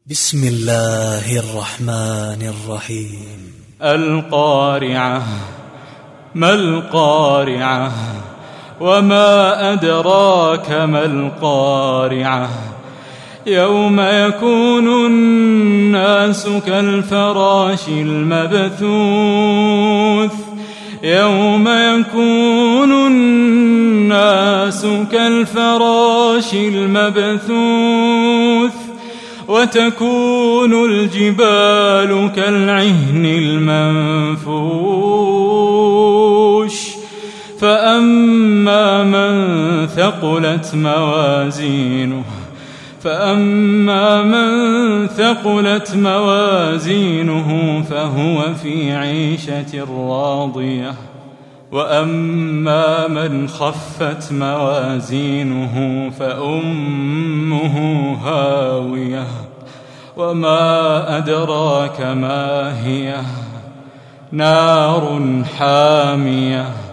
بسم الله الرحمن الرحيم. القارعة. ما القارعة؟ وما أدراك ما القارعة؟ يوم يكون الناس كالفراش المبثوث. يوم يكون الناس كالفراش المبثوث وتكون الجبال كالعهن المنفوش. فأما من ثقلت موازينه فهو في عيشة راضية. وأما من خفت موازينه فأمه هاوية. وما أدراك ما هي؟ نار حامية.